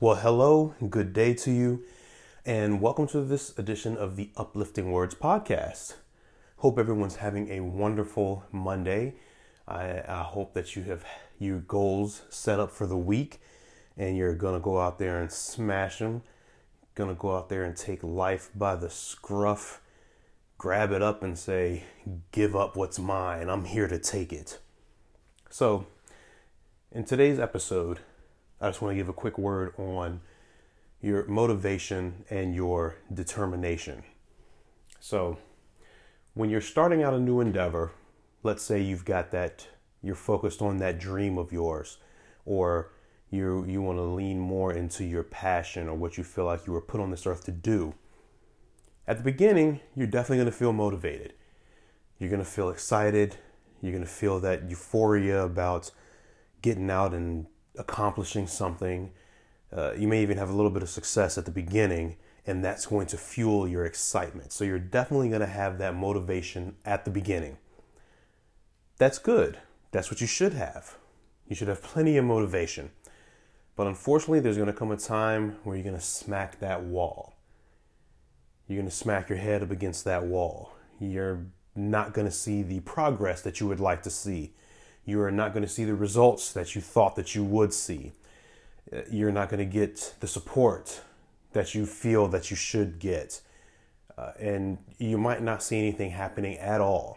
Well, hello, good day to you, and welcome to this edition of the Uplifting Words podcast. Hope everyone's having a wonderful Monday. I hope that you have your goals set up for the week and you're going to go out there and smash them. Going to go out there and take life by the scruff, grab it up and say, give up what's mine. I'm here to take it. So, in today's episode, I just want to give a quick word on your motivation and your determination. So when you're starting out a new endeavor, let's say you've got that, you're focused on that dream of yours, or you want to lean more into your passion or what you feel like you were put on this earth to do. At the beginning, you're definitely going to feel motivated. You're going to feel excited. You're going to feel that euphoria about getting out and accomplishing something. You may even have a little bit of success at the beginning, and that's going to fuel your excitement. So you're definitely going to have that motivation at the beginning. That's good. That's what you should have. You should have plenty of motivation. But unfortunately, there's going to come a time where you're going to smack that wall. You're going to smack your head up against that wall. You're not going to see the progress that you would like to see. You are not going to see the results that you thought that you would see. You're not going to get the support that you feel that you should get. And you might not see anything happening at all.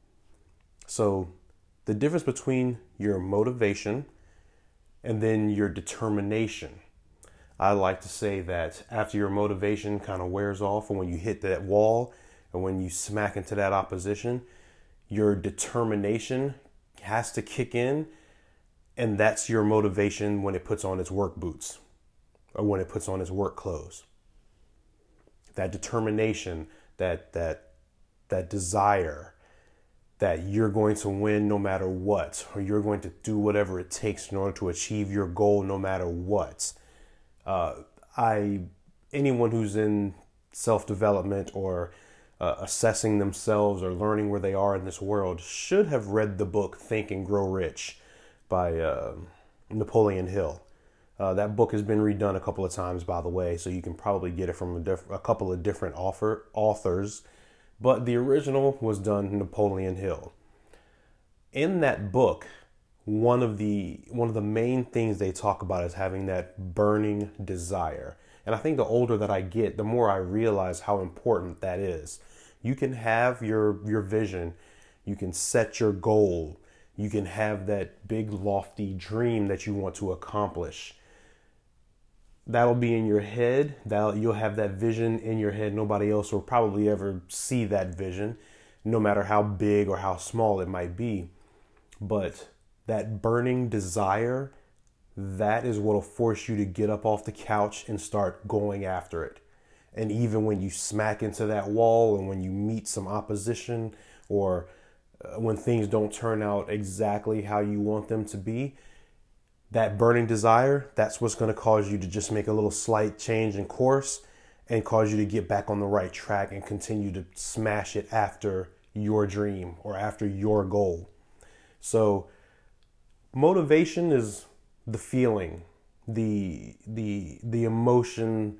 So the difference between your motivation and then your determination. I like to say that after your motivation kind of wears off and when you hit that wall and when you smack into that opposition, your determination has to kick in, and that's your motivation when it puts on its work boots or when it puts on its work clothes. That determination, that desire that you're going to win no matter what, or you're going to do whatever it takes in order to achieve your goal no matter what. Anyone who's in self-development or assessing themselves or learning where they are in this world should have read the book Think and Grow Rich by Napoleon Hill. That book has been redone a couple of times, by the way, so you can probably get it from a couple of different authors, but the original was done Napoleon Hill. In that book, one of the main things they talk about is having that burning desire. And I think the older that I get, the more I realize how important that is. You can have your vision. You can set your goal. You can have that big lofty dream that you want to accomplish. That'll be in your head. You'll have that vision in your head. Nobody else will probably ever see that vision, no matter how big or how small it might be. But that burning desire, that is what will force you to get up off the couch and start going after it. And even when you smack into that wall and when you meet some opposition or when things don't turn out exactly how you want them to be, that burning desire, that's what's going to cause you to just make a little slight change in course and cause you to get back on the right track and continue to smash it after your dream or after your goal. So motivation is the feeling, the emotion,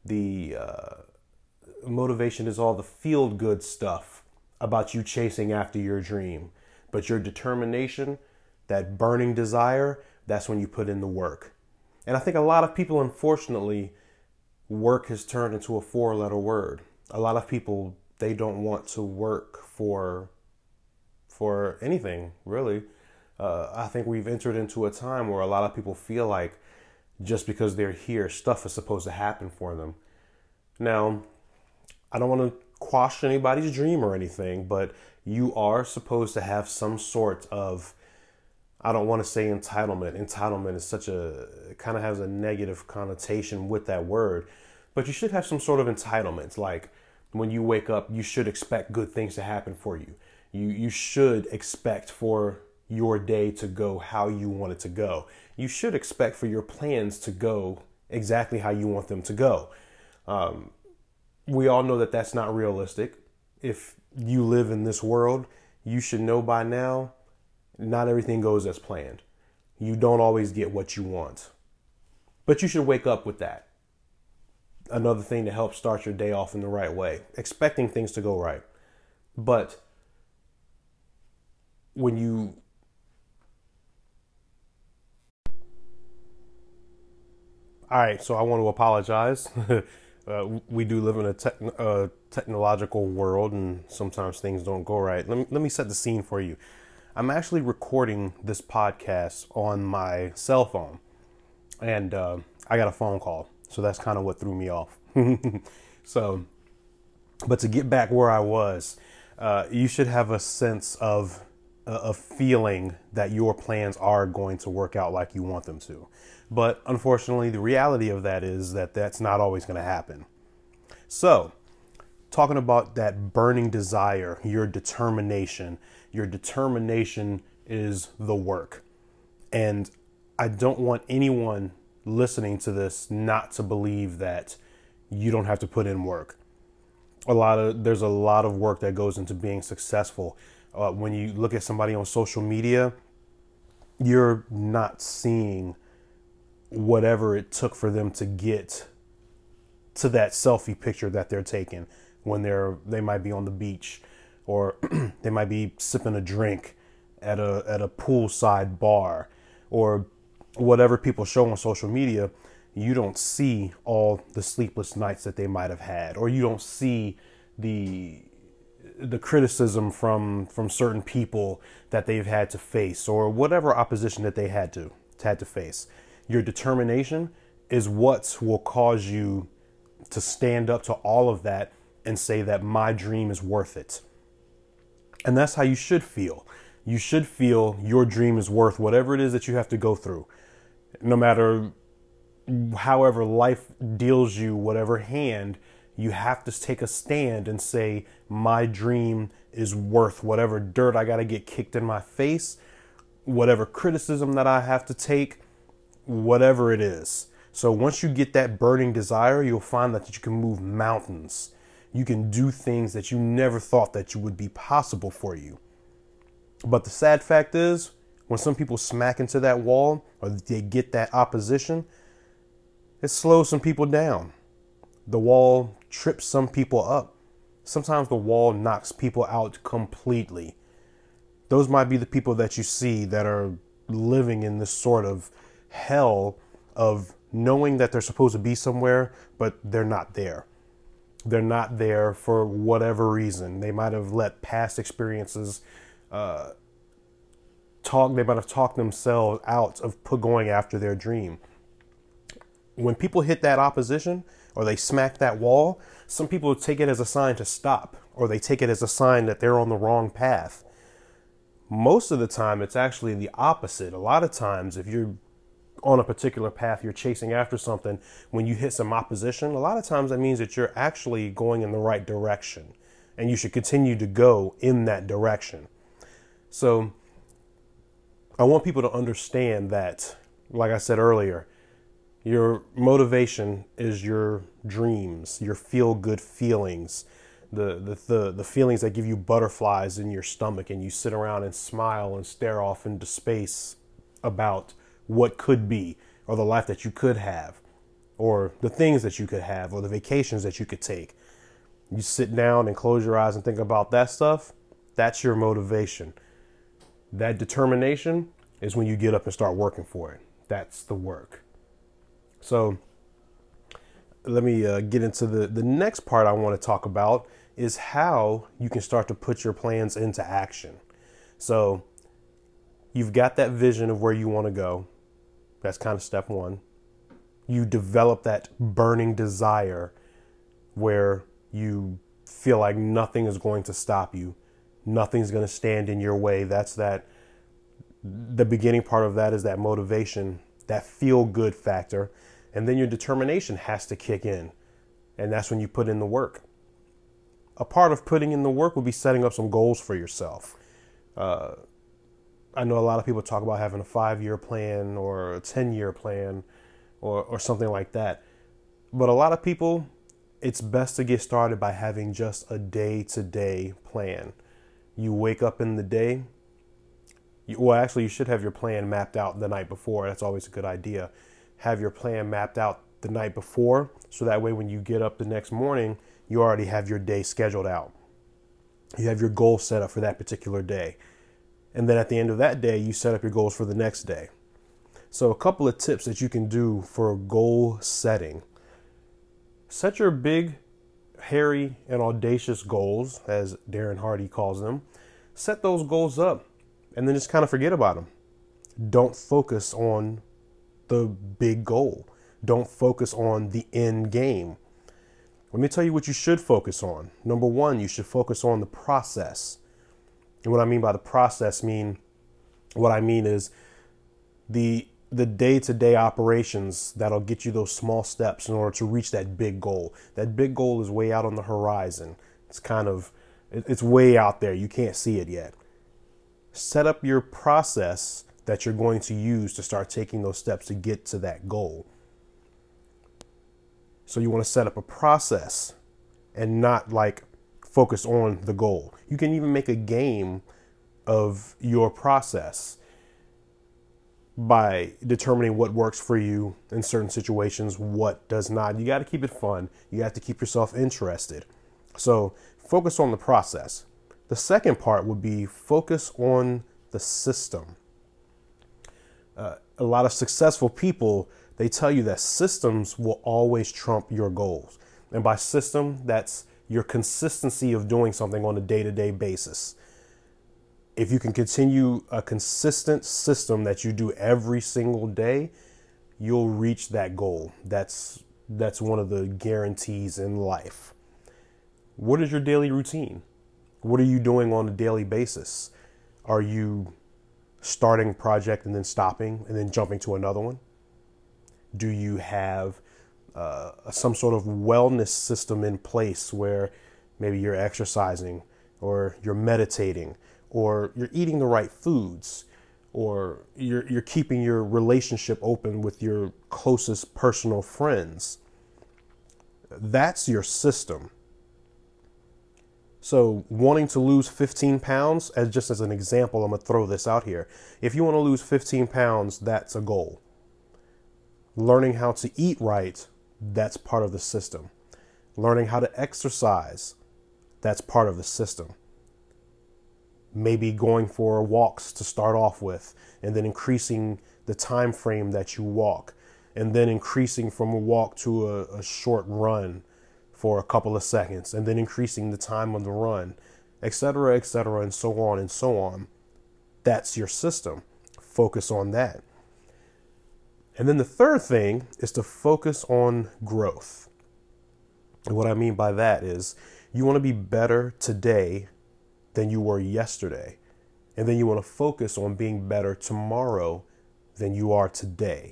motivation is all the feel good stuff about you chasing after your dream. But your determination, that burning desire, that's when you put in the work. And I think a lot of people, unfortunately, work has turned into a 4-letter word. A lot of people, they don't want to work for anything, really. I think we've entered into a time where a lot of people feel like just because they're here, stuff is supposed to happen for them. Now, I don't want to quash anybody's dream or anything, but you are supposed to have some sort of, I don't want to say entitlement. Entitlement is it kind of has a negative connotation with that word, but you should have some sort of entitlements. Like when you wake up, you should expect good things to happen for you. You should expect for your day to go how you want it to go. You should expect for your plans to go exactly how you want them to go. We all know that that's not realistic. If you live in this world, you should know by now, not everything goes as planned. You don't always get what you want. But you should wake up with that. Another thing to help start your day off in the right way, expecting things to go right. But when you all right, so I want to apologize. We do live in a technological world, and sometimes things don't go right. Let me set the scene for you. I'm actually recording this podcast on my cell phone, and I got a phone call, so that's kind of what threw me off. So, but to get back where I was, you should have a sense of a feeling that your plans are going to work out like you want them to. But unfortunately, the reality of that is that that's not always going to happen. So, talking about that burning desire, your determination is the work. And I don't want anyone listening to this not to believe that you don't have to put in work. There's a lot of work that goes into being successful. When you look at somebody on social media, you're not seeing whatever it took for them to get to that selfie picture that they're taking when they might be on the beach, or they might be sipping a drink at a poolside bar, or whatever people show on social media. You don't see all the sleepless nights that they might have had, or you don't see the criticism from certain people that they've had to face, or whatever opposition that they had to face. Your determination is what will cause you to stand up to all of that and say that my dream is worth it. And that's how you should feel. You should feel your dream is worth whatever it is that you have to go through. No matter however life deals you, whatever hand, you have to take a stand and say, my dream is worth whatever dirt I got to get kicked in my face, whatever criticism that I have to take, whatever it is. So once you get that burning desire, you'll find that you can move mountains. You can do things that you never thought that you would be possible for you. But the sad fact is, when some people smack into that wall, or they get that opposition, it slows some people down. The wall trips some people up. Sometimes the wall knocks people out completely. Those might be the people that you see that are living in this sort of hell of knowing that they're supposed to be somewhere, but they're not there. They're not there for whatever reason. They might have let past experiences they might have talked themselves out of going after their dream. When people hit that opposition, or they smack that wall, some people take it as a sign to stop, or they take it as a sign that they're on the wrong path. Most of the time, it's actually the opposite. A lot of times, if you're on a particular path, you're chasing after something, when you hit some opposition, a lot of times that means that you're actually going in the right direction, and you should continue to go in that direction. So I want people to understand that, like I said earlier, your motivation is your dreams, your feel-good feelings, the feelings that give you butterflies in your stomach, and you sit around and smile and stare off into space about what could be, or the life that you could have, or the things that you could have, or the vacations that you could take. You sit down and close your eyes and think about that stuff. That's your motivation. That determination is when you get up and start working for it. That's the work. So let me get into the next part I want to talk about, is how you can start to put your plans into action. So you've got that vision of where you want to go. That's kind of step one. You develop that burning desire where you feel like nothing is going to stop you. Nothing's going to stand in your way. The beginning part of that is that motivation, that feel good factor. And then your determination has to kick in. And that's when you put in the work. A part of putting in the work would be setting up some goals for yourself. I know a lot of people talk about having a 5-year plan or a 10-year plan or something like that. But a lot of people, it's best to get started by having just a day-to-day plan. You wake up in the day. You should have your plan mapped out the night before. That's always a good idea. have your plan mapped out the night before. So that way, when you get up the next morning, you already have your day scheduled out. You have your goal set up for that particular day. And then at the end of that day, you set up your goals for the next day. So a couple of tips that you can do for goal setting. Set your big, hairy, and audacious goals, as Darren Hardy calls them. Set those goals up and then just kind of forget about them. Don't focus on the big goal. Don't focus on the end game. Let me tell you what you should focus on. Number one, you should focus on the process. And what I mean by the process what I mean is the day-to-day operations that'll get you those small steps in order to reach that big goal. That big goal is way out on the horizon. It's way out there. You can't see it yet. Set up your process that you're going to use to start taking those steps to get to that goal. So you want to set up a process and not focus on the goal. You can even make a game of your process by determining what works for you in certain situations, what does not. You got to keep it fun. You have to keep yourself interested. So focus on the process. The second part would be focus on the system. A lot of successful people, they tell you that systems will always trump your goals. And by system, that's your consistency of doing something on a day-to-day basis. If you can continue a consistent system that you do every single day, you'll reach that goal. That's one of the guarantees in life. What is your daily routine? What are you doing on a daily basis? Are you starting a project and then stopping and then jumping to another one? Do you have some sort of wellness system in place where maybe you're exercising or you're meditating or you're eating the right foods or you're keeping your relationship open with your closest personal friends? That's your system. So wanting to lose 15 pounds, just as an example, I'm going to throw this out here. If you want to lose 15 pounds, that's a goal. Learning how to eat right, that's part of the system. Learning how to exercise, that's part of the system. Maybe going for walks to start off with, and then increasing the time frame that you walk, and then increasing from a walk to a short run for a couple of seconds, and then increasing the time on the run, etc., and so on and so on. That's your system. Focus on that. And then the third thing is to focus on growth. And what I mean by that is you want to be better today than you were yesterday. And then you want to focus on being better tomorrow than you are today.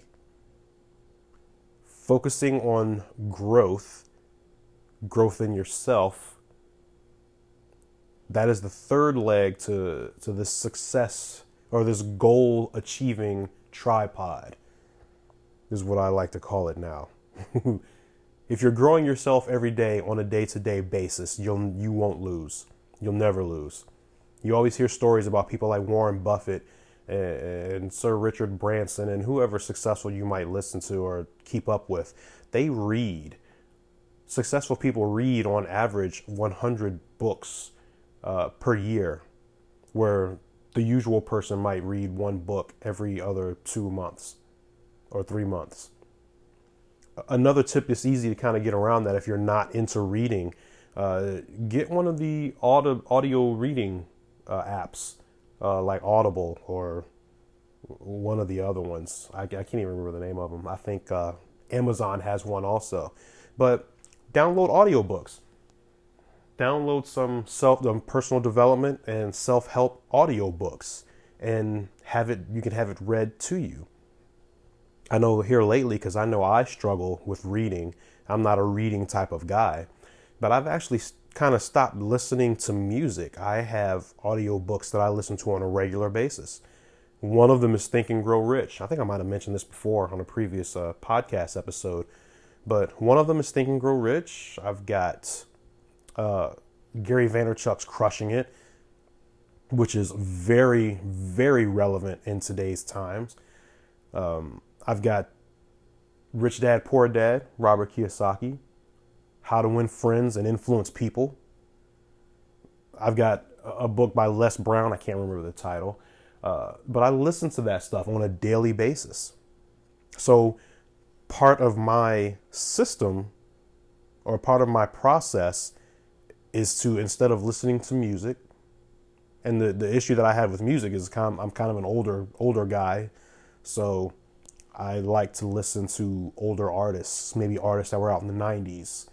Focusing on growth in yourself, that is the third leg to this success or this goal achieving tripod, is what I like to call it now. If you're growing yourself every day on a day-to-day basis, you won't lose. You'll never lose. You always hear stories about people like Warren Buffett and Sir Richard Branson and whoever successful you might listen to or keep up with. They read. Successful people read on average 100 books per year, where the usual person might read one book every other 2 months or 3 months. Another tip that's easy to kind of get around that if you're not into reading, get one of the audio reading apps like Audible or one of the other ones. I can't even remember the name of them. I think Amazon has one also. But download audiobooks. Download some personal development and self-help audiobooks and you can have it read to you. I know here lately, because I know I struggle with reading. I'm not a reading type of guy, but I've actually kind of stopped listening to music. I have audiobooks that I listen to on a regular basis. One of them is Think and Grow Rich. I think I might have mentioned this before on a previous podcast episode, but one of them is Think and Grow Rich. I've got Gary Vaynerchuk's Crushing It, which is very, very relevant in today's times. I've got Rich Dad, Poor Dad, Robert Kiyosaki. How to Win Friends and Influence People. I've got a book by Les Brown. I can't remember the title. But I listen to that stuff on a daily basis. So part of my system or part of my process is to, instead of listening to music, and the issue that I have with music is I'm kind of an older guy. So I like to listen to older artists, maybe artists that were out in the 90s,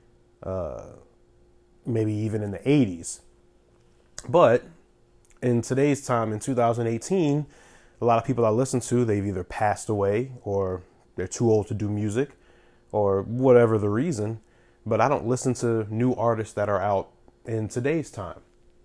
maybe even in the 80s. But in today's time, in 2018, a lot of people I listen to, they've either passed away or they're too old to do music or whatever the reason. But I don't listen to new artists that are out in today's time.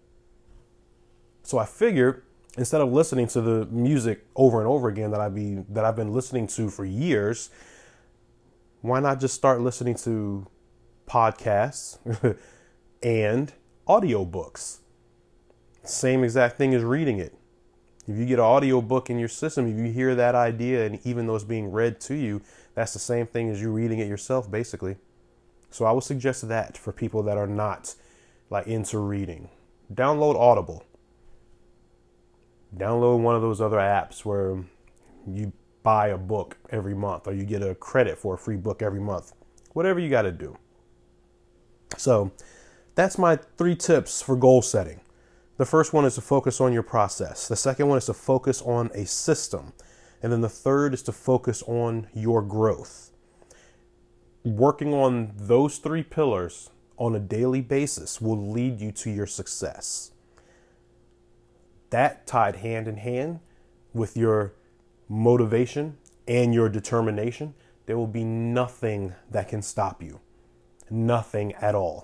So I figured, instead of listening to the music over and over again that I've been listening to for years, why not just start listening to podcasts and audiobooks? Same exact thing as reading it. If you get an audiobook in your system, if you hear that idea, and even though it's being read to you, that's the same thing as you reading it yourself, basically. So I would suggest that for people that are not like into reading. Download Audible. Download one of those other apps where you buy a book every month or you get a credit for a free book every month. Whatever you got to do. So that's my 3 tips for goal setting. The first one is to focus on your process. The second one is to focus on a system. And then the third is to focus on your growth. Working on those 3 pillars on a daily basis will lead you to your success. That tied hand in hand with your motivation and your determination, there will be nothing that can stop you. Nothing at all.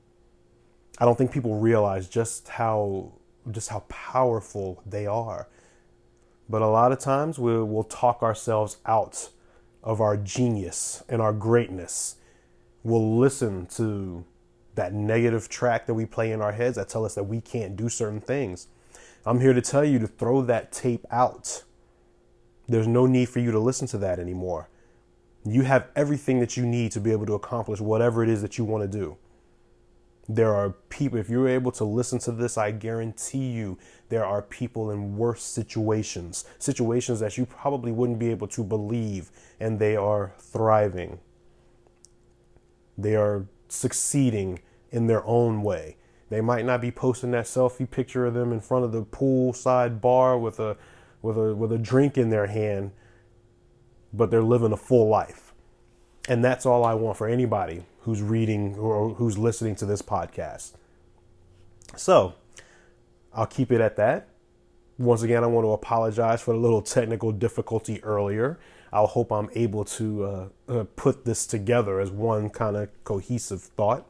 I don't think people realize just how powerful they are. But a lot of times we'll talk ourselves out of our genius and our greatness. We'll listen to that negative track that we play in our heads that tell us that we can't do certain things. I'm here to tell you to throw that tape out. There's no need for you to listen to that anymore. You have everything that you need to be able to accomplish whatever it is that you want to do. There are people, if you're able to listen to this, I guarantee you there are people in worse situations that you probably wouldn't be able to believe, and they are thriving. They are succeeding in their own way. They might not be posting that selfie picture of them in front of the poolside bar with a drink in their hand, but they're living a full life. And that's all I want for anybody who's reading or who's listening to this podcast. So I'll keep it at that. Once again, I want to apologize for the little technical difficulty earlier. I hope I'm able to put this together as one kind of cohesive thought.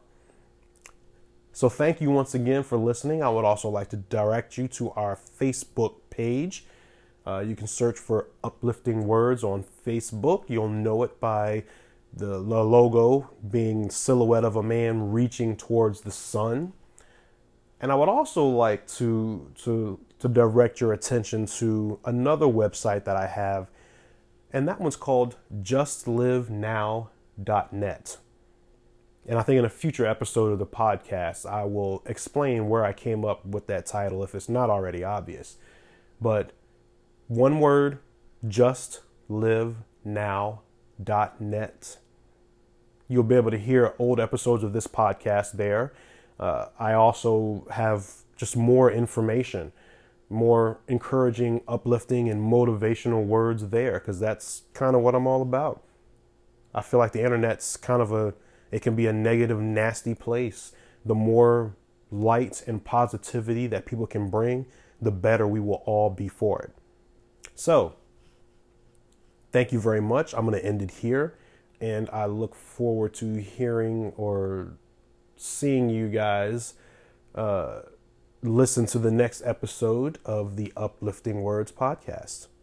So thank you once again for listening. I would also like to direct you to our Facebook page. You can search for Uplifting Words on Facebook. You'll know it by the logo being silhouette of a man reaching towards the sun. And I would also like to direct your attention to another website that I have, and that one's called justlivenow.net. And I think in a future episode of the podcast, I will explain where I came up with that title if it's not already obvious. But one word, justlivenow.net. You'll be able to hear old episodes of this podcast there. I also have just more information, more encouraging, uplifting, and motivational words there, because that's kind of what I'm all about. I feel like the internet's it can be a negative, nasty place. The more light and positivity that people can bring, the better we will all be for it. So, thank you very much. I'm going to end it here. And I look forward to hearing or seeing you guys listen to the next episode of the Uplifting Words podcast.